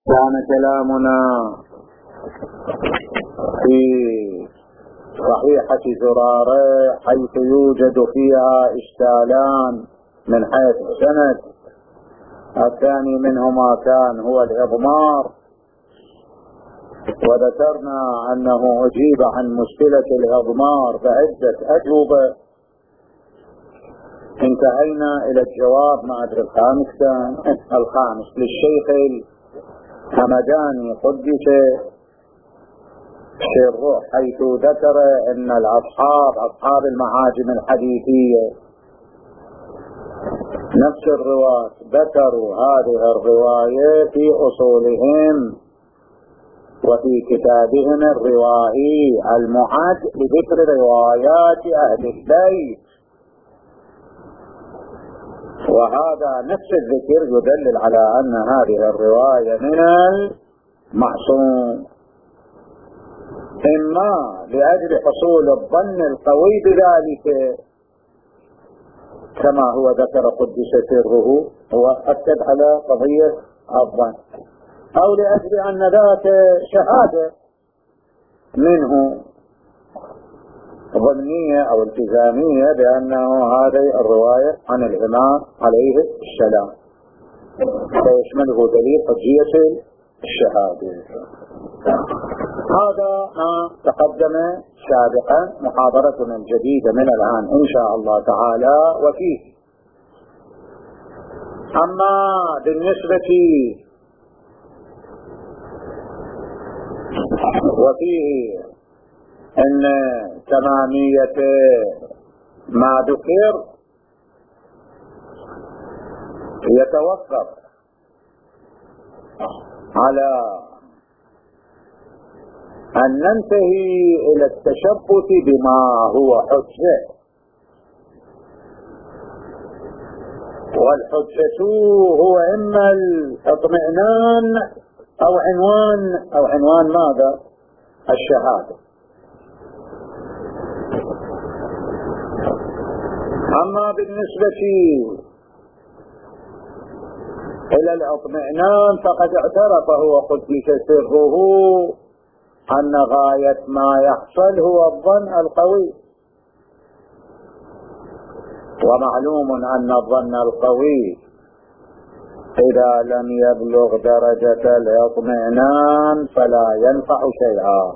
كان كلامنا في صحيحة زرارة حيث يوجد فيها إشكالان من حيث السند. الثاني منهما كان هو الإضمار، وذكرنا أنه أجيب عن مشكلة الإضمار بعدة أجوبة. انتهينا إلى الجواب، ما أدري الخامس للشيخ الحمداني قدس سره، حيث ذكر أن أصحاب المعاجم الحديثية نفس الرواة ذكروا هذه الرواية في أصولهم وفي كتابهم الروائي المعد لذكر روايات أهل البيت، وهذا نفس الذكر يدلل على أن هذه الرواية من المعصوم، إما لأجل حصول الظن القوي بذلك كما هو ذكر قدس سره، هو أكد على قضية الظن، أو لأجل أن ذاك شهادة منه ظنية أو التزامية بأنه هذه الرواية عن الإمام عليه السلام، فيشمله دليل حجية الشهادة. هذا ما تقدم سابقا، محاضرتنا الجديدة من الآن إن شاء الله تعالى وفيه. أما بالنسبة وفيه أن تمامية ما ذكر يتوقف على أن ننتهي إلى التشبث بما هو حجة، والحجة هو إما الاطمئنان أو عنوان ماذا؟ الشهادة. أما بالنسبة إلى الاطمئنان فقد اعترف هو قدس سره أن غاية ما يحصل هو الظن القوي، ومعلوم أن الظن القوي إذا لم يبلغ درجة الاطمئنان فلا ينفع شيئا.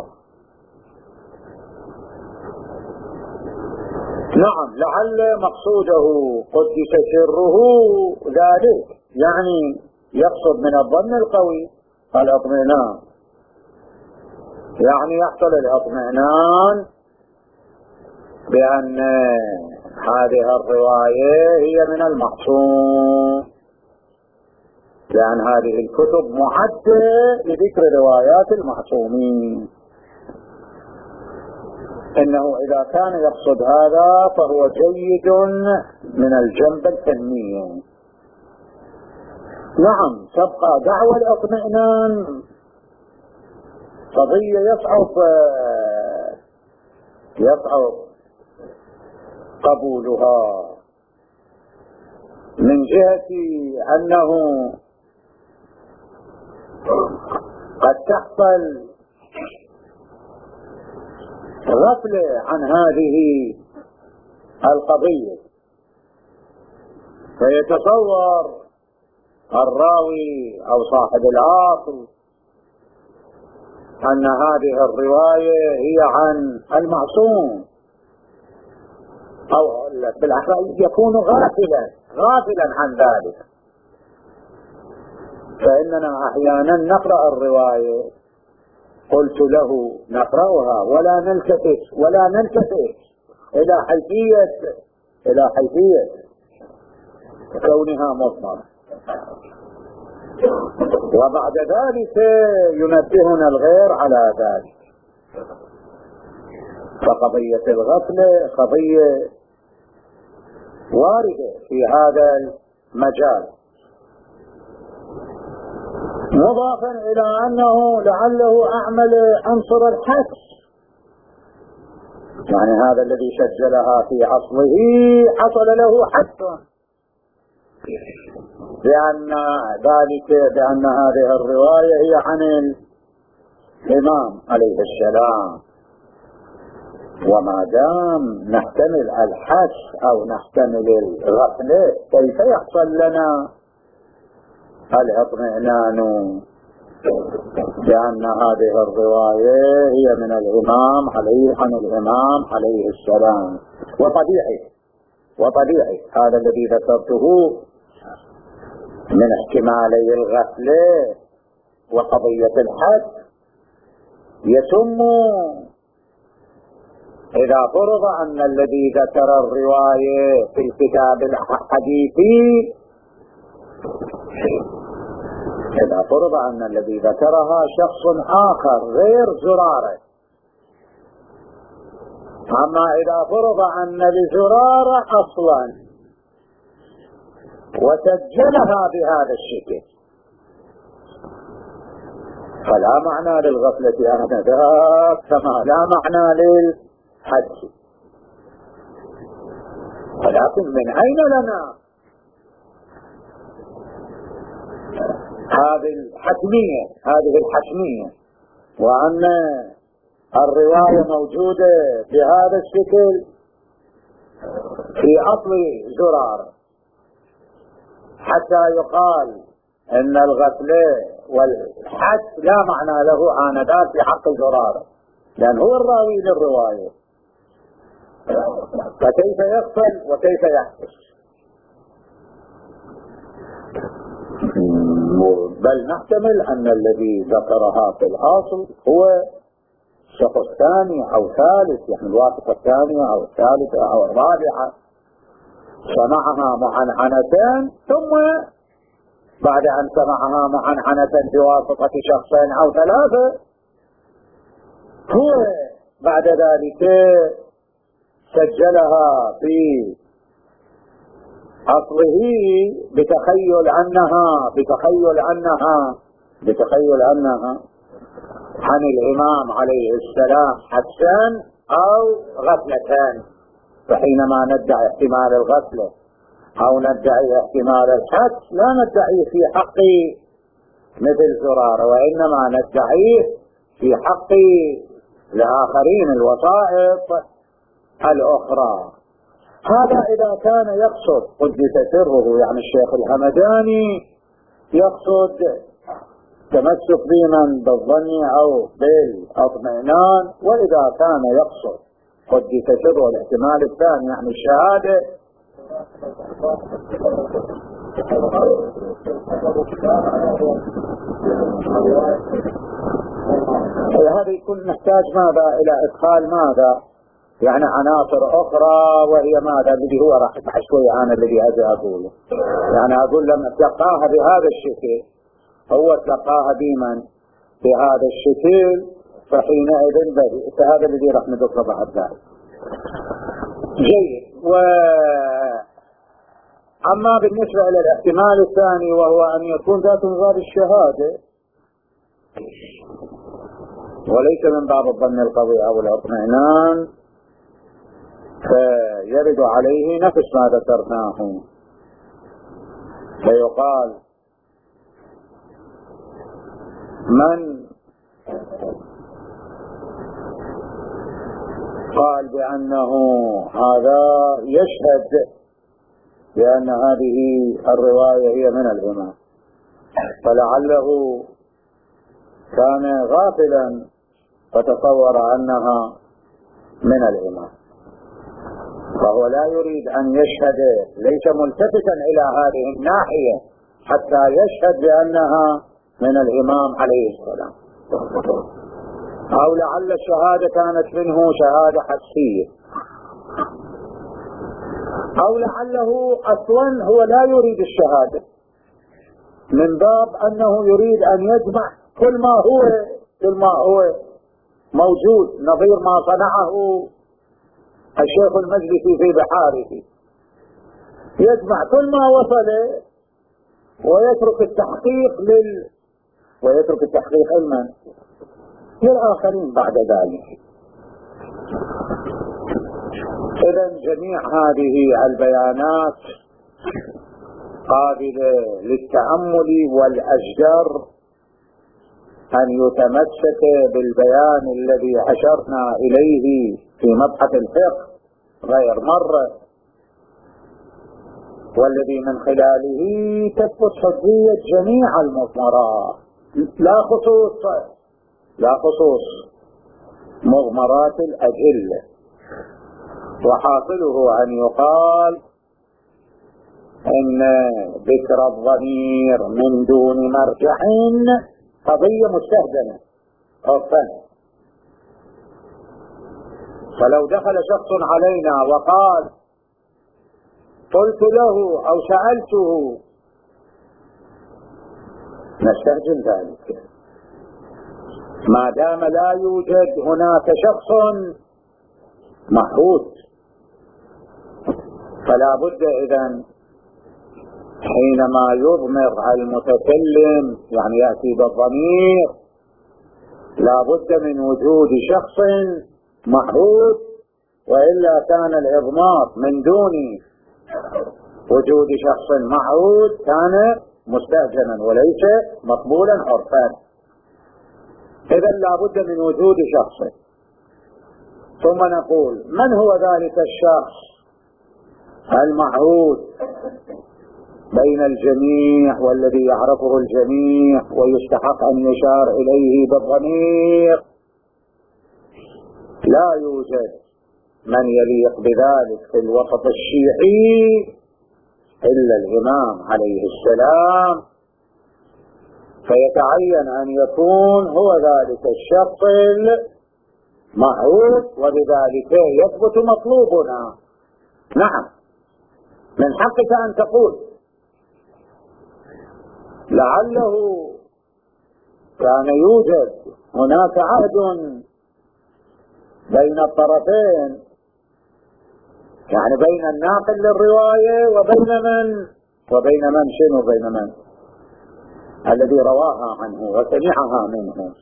نعم، لعل مقصوده قدس سره ذلك، يعني يقصد من الظن القوي الاطمئنان، يعني يحصل الاطمئنان بأن هذه الرواية هي من المعصوم، لأن هذه الكتب معدة لذكر روايات المعصومين. إنه إذا كان يقصد هذا فهو جيد من الجنب الفني. نعم، تبقى دعوى الاطمئنان قضية يصعب قبولها، من جهة أنه قد تحصل غفلة عن هذه القضية، فيتصور الراوي أو صاحب العاصي أن هذه الرواية هي عن المعصوم، أو بالأحرى يكون غافلا عن ذلك. فإننا أحيانا نقرأ الرواية، قلت له نقرأها ولا نلتفت إلى حيثية كونها مضمرة، وبعد ذلك ينبهنا الغير على ذلك. فقضية الغفلة قضية واردة في هذا المجال، مضافا إلى أنه لعله أعمل عنصر الحدس، يعني هذا الذي سجلها في أصله حصل له حدس، بأن هذه الرواية هي عن الإمام عليه السلام. وما دام نحتمل الحس أو نحتمل الغفلة، كيف يحصل لنا الاطمئنان بأن هذه الرواية هي من الإمام عن الإمام عليه السلام؟ وطبيعي هذا الذي ذكرته من احتمالي الغفلة وقضية الحد يتم إذا فرض أن الذي ذكر الرواية في الكتاب الحديثي، إذا فرض أن الذي ذكرها شخص آخر غير زرارة. أما إذا فرض أن لزرارة أصلا وسجلها بهذا الشكل، فلا معنى للغفلة آنذاك كما لا معنى للحج. ولكن من أين لنا هذه الحتمية وأن الرواية موجودة بهذا الشكل في أصل زرار، حتى يقال ان الغفلة والحد لا معنى له آنذاك في حق زرار، لأن هو الراوي للرواية، فكيف يغفل وكيف يحدث؟ بل نحتمل أن الذي ذكرها في الأصل هو شخص ثاني أو ثالث، يعني الواسطة الثانية أو الثالثة أو الرابعة سمعها معنعنة، ثم بعد أن سمعها معنعنة بواسطة شخصين أو ثلاثة هو بعد ذلك سجلها في أصله بتخيل أنها عن الإمام عليه السلام حدثا أو غفلتان. فحينما ندعي احتمال الغفلة أو ندعي احتمال الحدث لا ندعيه في حق مثل زرارة، وإنما ندعيه في حق الآخرين الوسائط الأخرى. هذا إذا كان يقصد قدس سره، يعني الشيخ الهمداني يقصد تمسك بمن بالظن أو بالاطمئنان، وإذا كان يقصد قدس سره الاحتمال الثاني يعني الشهادة، هذا يكون نحتاج ماذا إلى إدخال ماذا يعني عناصر أخرى، وهي ماذا الذي هو راح يفتح شوي أنا الذي أجي أقوله. يعني أقول لما تلقاها بهذا الشكل، هو تلقاها بمن بهذا الشكل، فحينئذ هذا الذي راح ندخل بعد ذلك. جيد. أما بالنسبة إلى الاحتمال الثاني وهو أن يكون ذات نظام الشهادة وليس من باب الظن القوي أو الاطمئنان، فيرد عليه نفس ما ذكرناه، فيقال من قال بأنه هذا يشهد بأن هذه الرواية هي من الإمام، فلعله كان غافلا فتصور أنها من الإمام، فهو لا يريد أن يشهد، ليس ملتفتا إلى هذه الناحية حتى يشهد بأنها من الإمام عليه السلام. أو لعل الشهادة كانت منه شهادة حسية، أو لعله أصلا هو لا يريد الشهادة من باب أنه يريد أن يجمع كل ما هو موجود، نظير ما صنعه الشيخ المجلسي في بحاره، يجمع كل ما وصل ويترك التحقيق للآخرين بعد ذلك. إذن جميع هذه البيانات قابلة للتأمل، والأجدر أن يتمسك بالبيان الذي أشرنا إليه في مبحث الفقه غير مرة، والذي من خلاله تثبت حجية جميع المضمرات لا خصوص مضمرات الأدلة. وحاصله أن يقال إن ذكر الضمير من دون مرجع قضية مستهجنة عرفا. فلو دخل شخص علينا وقال قلت له أو سألته نستهجن ذلك ما دام لا يوجد هناك شخص محدود. فلا بد إذن حينما يضمر المتكلم يعني يأتي بالضمير لا بد من وجود شخص محدود، وإلا كان الإضمار من دون وجود شخص معهود كان مستهجنا وليس مقبولا عرفا. إذا لا بد من وجود شخص. ثم نقول من هو ذلك الشخص المعهود بين الجميع والذي يعرفه الجميع ويستحق أن يشار إليه بالضمير؟ لا يوجد من يليق بذلك في الوسط الشيعي إلا الإمام عليه السلام، فيتعين أن يكون هو ذلك الشخص المعهود، وبذلك يثبت مطلوبنا. نعم، من حقك أن تقول لعله كان يوجد هناك عهد بين الطرفين، يعني بين الناقل للرواية وبين من شنو بين من الذي رواها عنه وسمعها منه.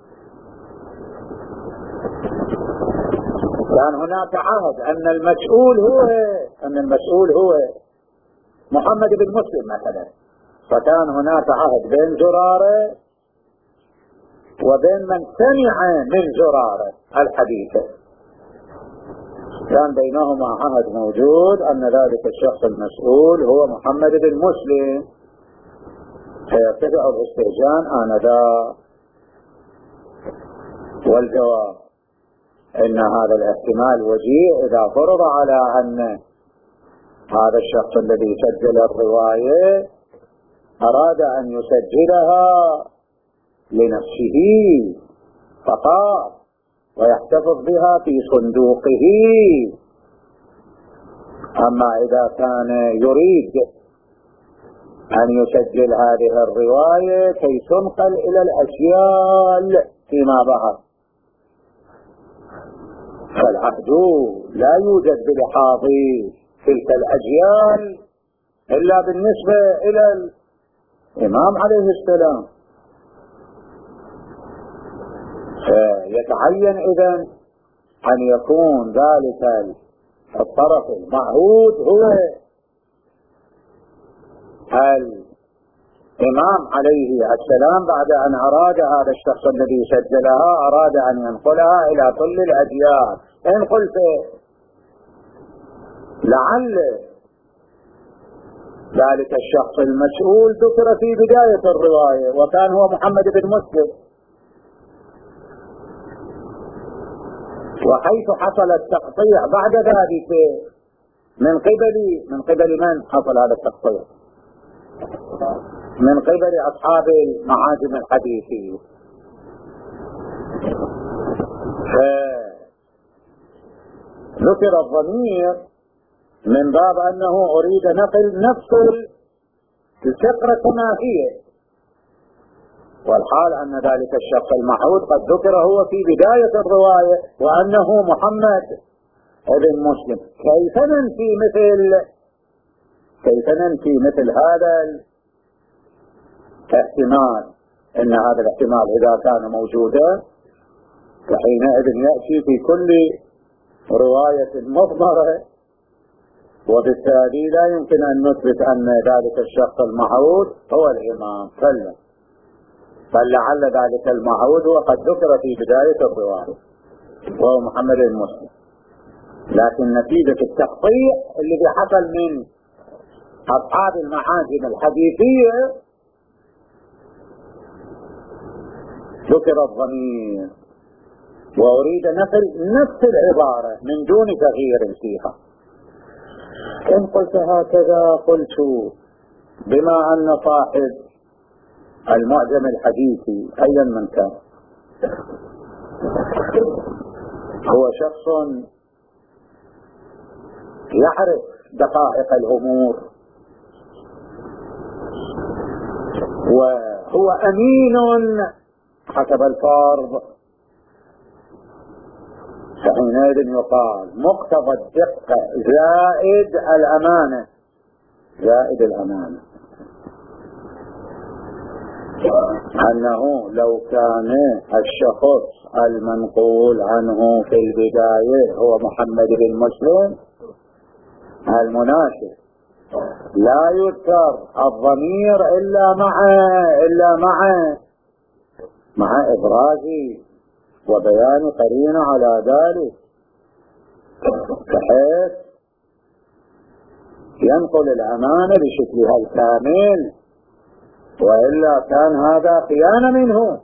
كان هناك عهد أن المسؤول هو محمد بن مسلم مثلا، فكان هناك عهد بين زرارة وبين من سمع من زرارة الحديث، كان بينهما عهد موجود أن ذلك الشخص المسؤول هو محمد بن مسلم، فيرتفع الاستهجان آنذاك. والجواب إن هذا الاحتمال وجيه إذا فرض على أن هذا الشخص الذي سجل الرواية أراد أن يسجلها لنفسه فقط ويحتفظ بها في صندوقه. أما إذا كان يريد أن يسجل هذه الرواية كي تنقل إلى الأجيال فيما بعد، فالعهد لا يوجد بلحاظ تلك الأجيال إلا بالنسبة إلى الإمام عليه السلام. فيتعين إذن أن يكون ذلك الطرف المعهود هو الإمام عليه السلام، بعد أن أراد هذا الشخص الذي سجلها أراد أن ينقلها إلى كل الأجيال. إن قلت لعل ذلك الشخص المسؤول ذكر في بداية الرواية وكان هو محمد بن مسلم، وحيث حصل التقطيع بعد ذلك من قبل من حصل هذا التقطيع؟ من قبل أصحاب المعاجم الحديثية. ذكر الضمير من باب أنه أريد نقل نفس الفقرة كما هي، والحال أن ذلك الشخص المعهود قد ذكر هو في بداية الرواية وأنه محمد بن مسلم. كيف ننفي مثل هذا الاحتمال؟ إن هذا الاحتمال إذا كان موجودا فحينئذ يأتي في كل رواية مضمرة وبالتالي لا يمكن أن نثبت أن ذلك الشخص المعهود هو الإمام. فلعل ذلك المعهود هو قد ذكر في بداية الرواية وهو محمد المسلم، لكن نتيجة التقطيع الذي حصل من أصحاب المعاجم الحديثية ذكر الضمير، وأريد نقل نفس العبارة من دون تغيير فيها. إن قلت هكذا قلت بما أن صاحب المعجم الحديثي أيا من كان هو شخص يعرف دقائق الأمور وهو أمين حسب الفرض، فحينئذ يقال مقتضى الدقة زائد الأمانة، زائد الأمانة، أنه لو كان الشخص المنقول عنه في البداية هو محمد بن مسلم المناشد لا يذكر الضمير إلا مع إبراز وبيان قرينة على ذلك، بحيث ينقل الأمانة بشكلها الكامل، وإلا كان هذا خيانة منه.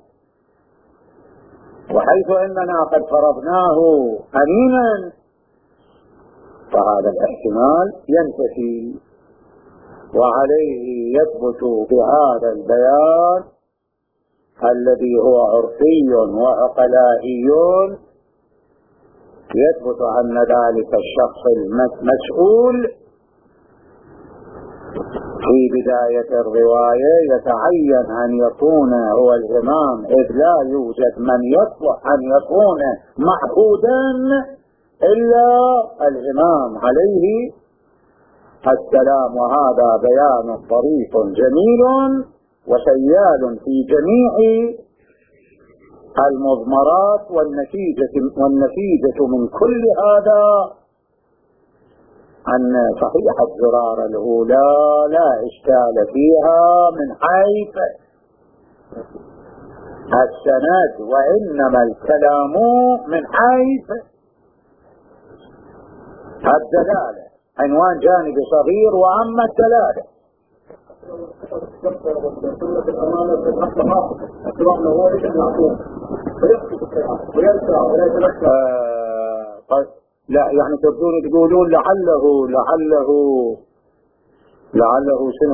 وحيث إننا قد فرضناه أمينا فهذا الاحتمال ينتفي، وعليه يثبت بهذا البيان الذي هو عرفي وعقلائي يثبت أن ذلك الشخص المسؤول في بداية الرواية يتعين أن يكون هو الإمام، إذ لا يوجد من يصلح أن يكون معهودا إلا الإمام عليه السلام. وهذا بيان طريف جميل وسيال في جميع المضمرات، والنتيجة من كل هذا أن صحيح الزرار الأولى لا إشكال فيها من حيث السند، وإنما الكلام من حيث الدلالة، عنوان جانبي صغير وأما الدلالة. لا يعني تقولون لعله شنو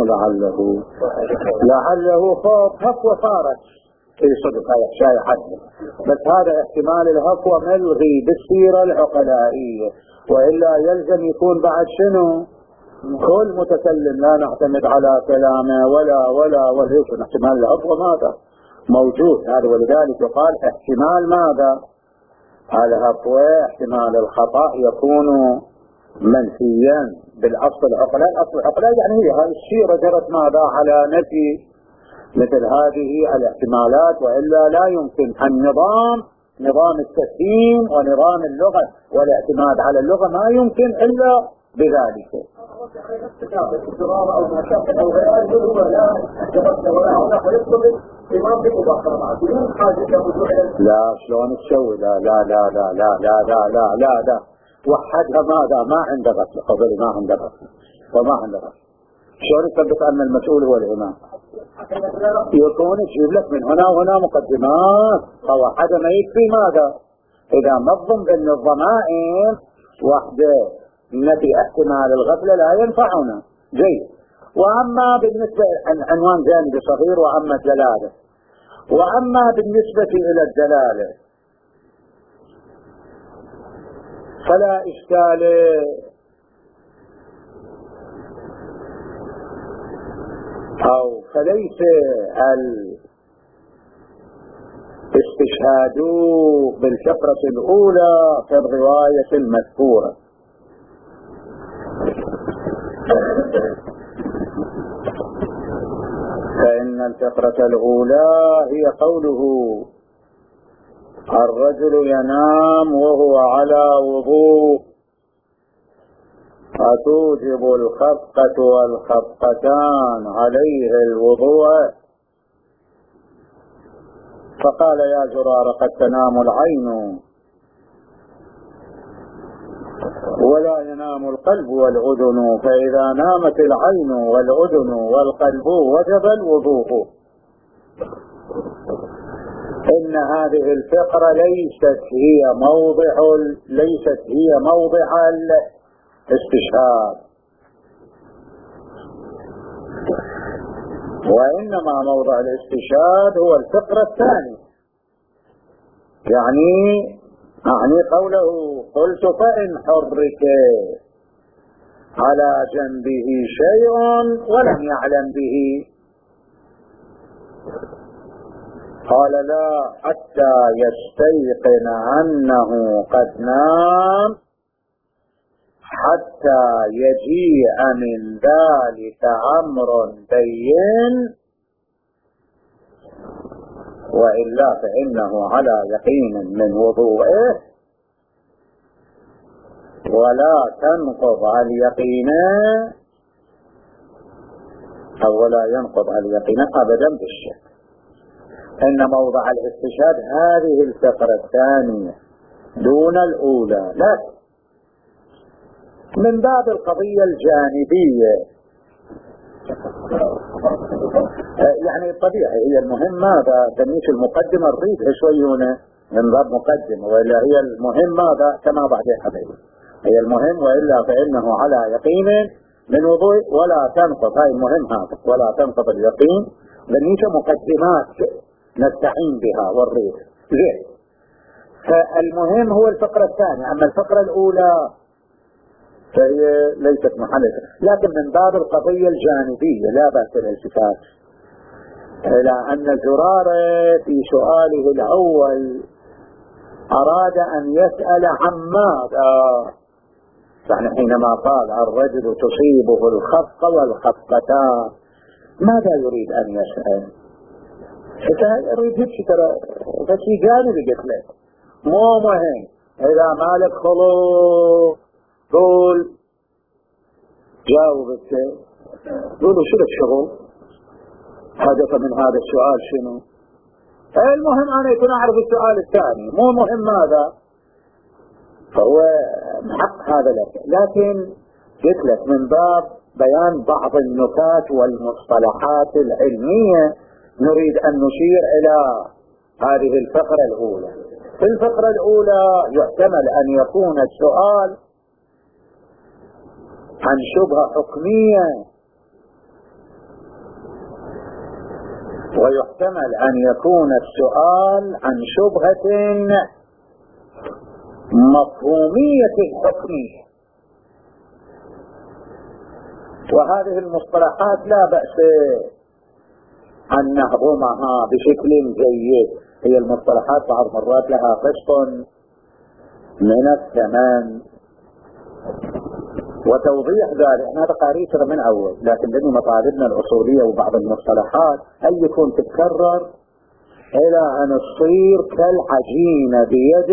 لعله هفوة صارت في صدق شاي حد، بس هذا احتمال الهفوة ملغي بالسيرة العقلائية، وإلا يلزم يكون بعد شنو كل متكلم لا نعتمد على كلامه ولا احتمال الهفوة ماذا موجود هذا، ولذلك يقال احتمال ماذا الهفوة، احتمال الخطأ يكون منفيا بالأصل العقلاء. الأصل العقلاء يعني هي هذه السيرة جرت ماذا على نفي مثل هذه الاحتمالات، وإلا لا يمكن نظام التفهيم ونظام اللغة والاعتماد على اللغة ما يمكن إلا بذلك. لا شلون تسوي لا وحدها ماذا ما عنده غسل قبل ما عنده غسل وما عنده غسل، شلون يثبت أن المسؤول هو الإمام؟ يكون يجيب لك من هنا وهنا مقدمات، فوحدها ما يكفي ماذا إذا نظم بين الضمائر وحده نفي احتمال الغفلة لا ينفعنا جيد. وأما بالنسبة عنوان جانبي صغير وأما الدلالة، وأما بالنسبة إلى الدلالة فلا إشكال أو فليس الاستشهاد بالفقرة الأولى في الرواية المذكورة، فإن الفقرة الأولى هي قوله الرجل ينام وهو على وضوء أتوجب الخفقة والخفقتان عليه الوضوء؟ فقال يا زرار قد تنام العين ولا ينام القلب والأذن، فإذا نامت العين والأذن والقلب وجب الوضوء. إن هذه الفقرة ليست هي موضع الاستشهاد، وإنما موضع الاستشهاد هو الفقرة الثانية. يعني قوله قلت فإن حرك على جنبه شيء ولم يعلم به، قال لا حتى يستيقن أنه قد نام حتى يجيء من ذلك أمر بين، وإلا فإنه على يقين من وضوءه ولا تنقض اليقين أو لا ينقض اليقين أبدا بالشك. إن موضع الاستشهاد هذه الفقرة الثانية دون الأولى، لكن من باب القضية الجانبية، يعني طبيعي هي المهم ماذا تنميش المقدمة نريدها شوي هنا من باب مقدمة، وإلا هي المهم ماذا كما بعدين حبيبي هي المهم، وإلا فإنه على يقين من وضوء ولا تنقض، هاي المهم هذا ولا تنقض اليقين، ننميش مقدمات نستعين بها والريد زين. فالمهم هو الفقرة الثانية، أما الفقرة الأولى فهي ليست محلة، لكن من باب القضية الجانبية لا بأس الالتفات إلى أن زرارة في سؤاله الأول أراد أن يسأل عن ماذا، يعني حينما قال الرجل تصيبه الخفقة والخفقتان ماذا يريد أن يسأل؟ يريد ترى في جانبي قلت لك مو مهم، إذا مالك خلو قول جاوب قولوا شو الشغل هدف من هذا السؤال شنو؟ المهم أنا يكون أعرف السؤال الثاني، مو مهم ماذا، فهو حق هذا لك. لكن قلت لك من باب بيان بعض النكات والمصطلحات العلمية نريد أن نشير إلى هذه الفقرة الأولى. في الفقرة الأولى يحتمل أن يكون السؤال عن شبهة حكمية، ويحتمل أن يكون السؤال عن شبهة مفهومية حكمية، وهذه المصطلحات لا بأس أن نهضمها بشكل جيد. هي المصطلحات بعض مرات لها قسط من الثمن وتوضيح ذلك. هذا قريت من أول، لكن لأن مطالبنا الأصولية وبعض المصطلحات أن يكون تتكرر إلى أن تصير كالعجينة بيد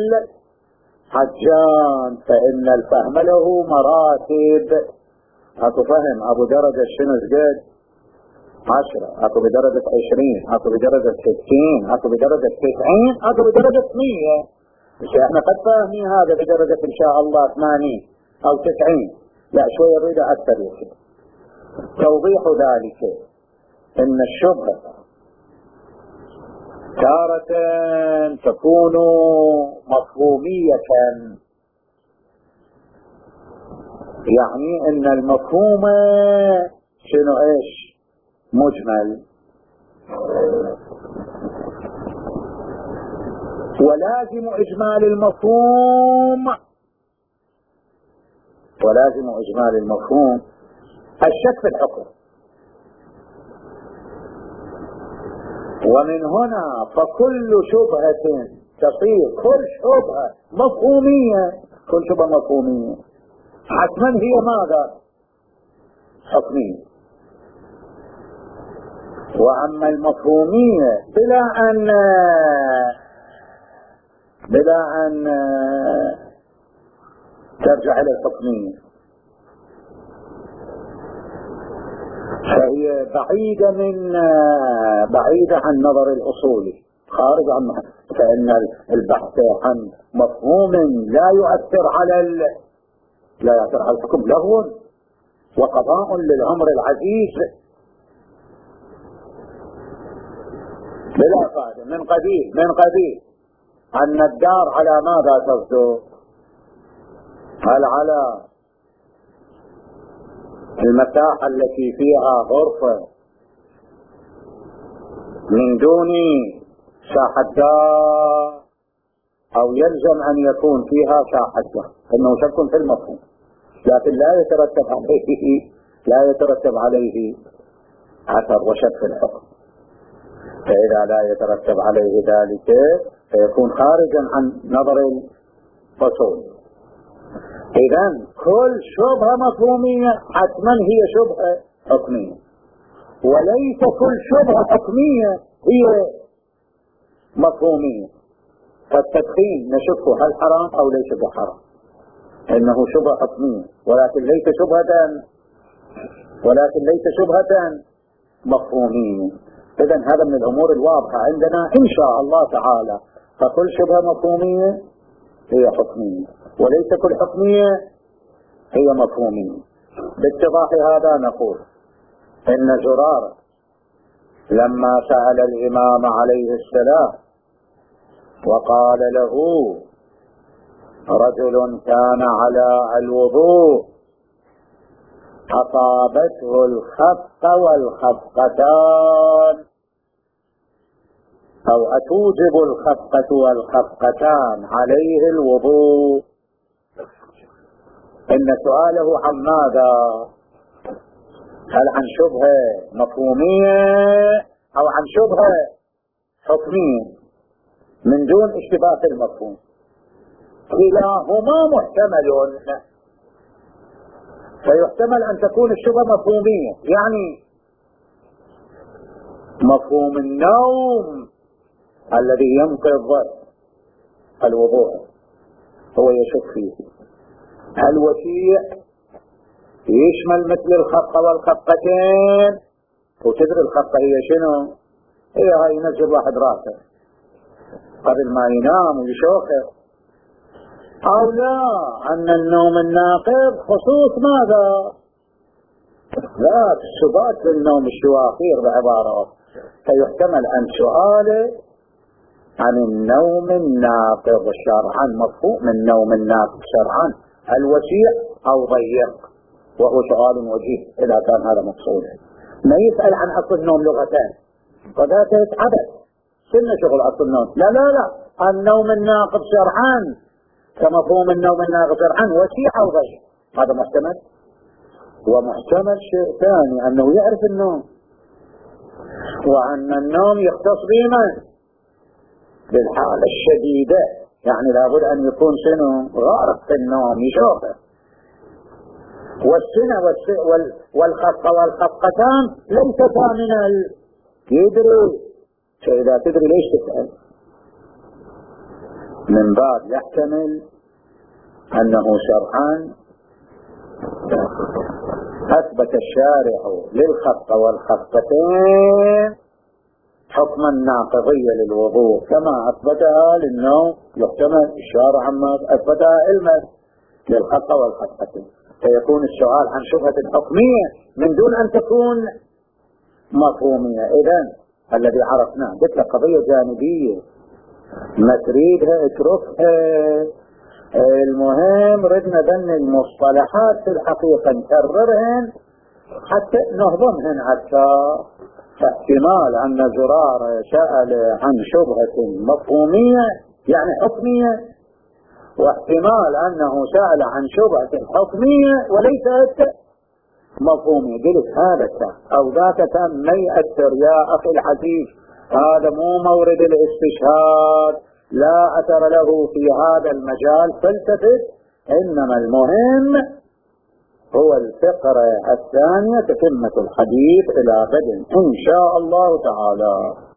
الحجان، فإن الفهم له مراتب. أكو فهم أبو درجة شنو قد 10، أكو بدرجة 20، أكو بدرجة 60، أكو بدرجة 90، أكو بدرجة 100. مش احنا قد فاهمين هذا بدرجة إن شاء الله 80 أو 90، لا شوية يريد أكثر يمكن. توضيح ذلك إن الشبهة تارة تكون مفهومية، يعني إن المفهوم شنو إيش مجمل، ولازم إجمال المفهوم الشك في الحكم. ومن هنا فكل شبهة تصير كل شبهة مفهومية، كل شبهة مفهومية حتما هي ماذا؟ حكمية. وأما المفهومية بلا أن ترجع إلى الحكمية، فهي بعيدة عن نظر الأصولي، خارج عنه، فإن البحث عن مفهوم لا يؤثر على الحكم لغو وقضاء للعمر العزيز بلا فائدة. من قبيل أن الدار على ماذا تصدر؟ هل على المساحة التي فيها غرفة من دون ساحة دار، أو يلزم أن يكون فيها ساحة دار؟ إنه شك في المفهوم، لكن لا يترتب عليه أثر وشك في الحكم. فإذا لا يترتب عليه ذلك فيكون خارجا عن نظر الفصول. إذن كل شبهة مفهومية حتما هي شبهة حكمية، وليس كل شبهة حكمية هي مفهومية. فالتدخين نشك هل حرام أو ليس بحرام، إنه شبهة حكمية ولكن ليس شبهة مفهومية. إذن هذا من الأمور الواضحة عندنا إن شاء الله تعالى. فكل شبهة مفهومية هي حكمية، وليس كل حكمية هي مفهومية. باتضاح هذا نقول إن زرارة لما سأل الإمام عليه السلام وقال له رجل كان على الوضوء أصابته الخفقة والخفقتان، أو أتوجب الخفقة والخفقتان عليه الوضوء، إن سؤاله عن ماذا؟ هل عن شبهة مفهومية أو عن شبهة حكمية من دون اشتباه المفهوم؟ كلاهما محتمل. فيحتمل أن تكون الشبهة مفهومية، يعني مفهوم النوم الذي ينقض الوضوء هو يشك فيه. الوسيع يشمل مثل الخفقة والخفقتين، وتدري الخفقة هي شنو؟ هي هاي ينزل واحد راسه قبل ما ينام ويشوخه. أو لا، أن النوم الناقض خصوص ماذا؟ لا السبات للنوم الشواخير بعبارة. فيحتمل أن سؤاله عن النوم الناقض شرعا، مفهوم النوم الناقض شرعا هل وسيع أو ضيق، وهو سؤال وجيه إذا كان هذا مقصودا. ما يسأل عن أصل النوم لغتين وذاته يتعبد سنة شغل أصل النوم. لا النوم الناقض شرعا كمفهوم النوم الناقض شرعا وسيع أو ضيق، هذا محتمل. ومحتمل شيء ثاني أنه يعرف النوم، وأن النوم يختص بمن؟ بالحالة الشديدة، يعني لابد أن يكون شنو؟ غارق في النوم يشوفه. والسنة والخفقة والخفقتان ليستا من يدري. فإذا تدري ليش تسأل؟ من باب يحتمل أنه شرعا أثبت الشارع للخفقة والخفقتين حكما ناقضيا للوضوء كما أثبتها للنوم. يحتمل الشارع عما أثبتها علما للخفقة والخفقتين، فيكون السؤال عن شبهة حكمية من دون أن تكون مفهومية. إذن الذي عرفناه قلت لك قضية جانبية ما تريدها اتركها. المهم ردنا ذن المصطلحات في الحقيقة نكررهن حتى نهضمهن أكثر. فاحتمال أن زرارة سأل عن شبهة مفهومية يعني حكمية، واحتمال أنه سأل عن شبهة حكمية وليست مفهومية. قلت هذا كان أو ذاك كان ما يأثر يا أخي الحديث، هذا مو مورد الاستشهاد، لا أثر له في هذا المجال فلتفت. إنما المهم هو الفقرة الثانية تتمة الحديث إلى غد إن شاء الله تعالى.